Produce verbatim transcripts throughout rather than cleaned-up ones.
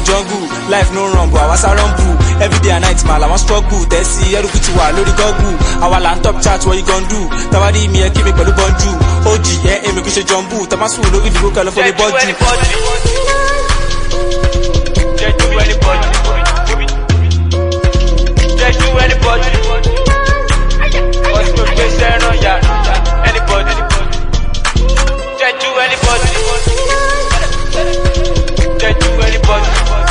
jungle. Life no run, but I was a rumble. Every day and night, man, I want struggle. They see every good one, load the goggle. Our land top chat, what you gon' do? Tawadi me, keep me pẹ̀lú bonju. O G, yeah, aim me kush jumbo. Tamasu, no, if you go call for the bonju. Just do anybody. Just do anybody. What's your face on ya? Anybody. Just do anybody. Just do anybody.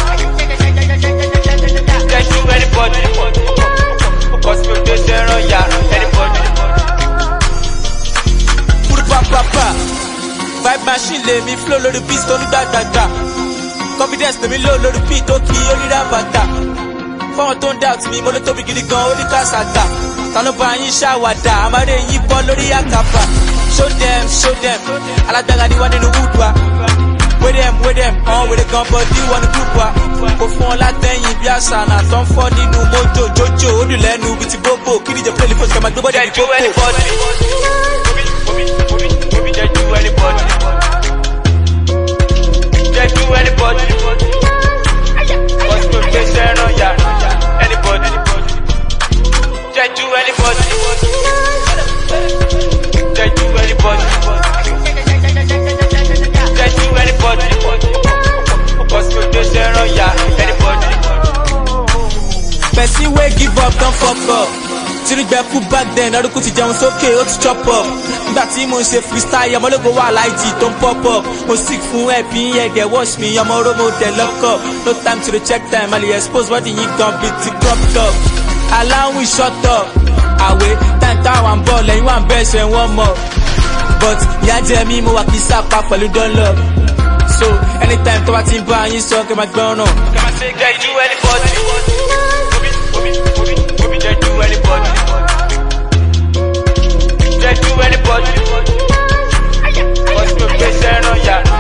Just do anybody. What's your face on ya? Anybody. Put pa pa pa. Vibe machine let me flow, load the beats, don't do da da da. Confidence let me low, load the beat, okay, only that bata. Fáwọn tó ń doubt mi, mo ló tóbi gidi gan, ó ní kásátà. Ta ló bá yín ṣàwàdà, àmàlẹ́ yín bọ́ lórí àkàfà. Show them, show them, alágbára ni wọ́n nínú wood wa. With them, with them, ọ̀hún wèrè kan bọ́dí wọn ní group wa. Kò fún ọ látẹ̀yìn bí àṣà náà tó ń fọ́ nínú mojo, jojo, ó dùn lẹ́nu bíi ti gbogbo. Kí ni jẹ́ play the first, kẹ́ máa gbé bọ́dí ní Just do anybody. Just do anybody. Just do anybody. What's your face on ya? Anybody. Just do anybody. Just do anybody. Just do anybody. What's your face on ya? Anybody. Person wey give up, don't fuck up. Tirigbẹ́kú back then, ọdún kù ti jẹun sókè, ó ti chop up. Nígbà tí mo ń ṣe freestyle, ọmọ ológo wà láìjì tó ń pop up. Mo sick fún ẹ̀bí yẹn, get wash me, ọmọ oromo tẹ̀ lock up. No time to dey check time, I dey expose body yín gan bí ti cropped up. Aláwìn shut up, àwẹ̀ time táwọn ń bọ̀ lẹ́yìn wà ń bẹ̀ ṣe wọ́n mọ̀. But ìyá jẹ mí, mo wà kí sápá pẹ̀lú dunlop. So anytime tó bá ti ń bá yín sọ, kẹ́ máa gbọ́ràn. Just do anybody. Just do anybody. Just do anybody. What's your face on ya?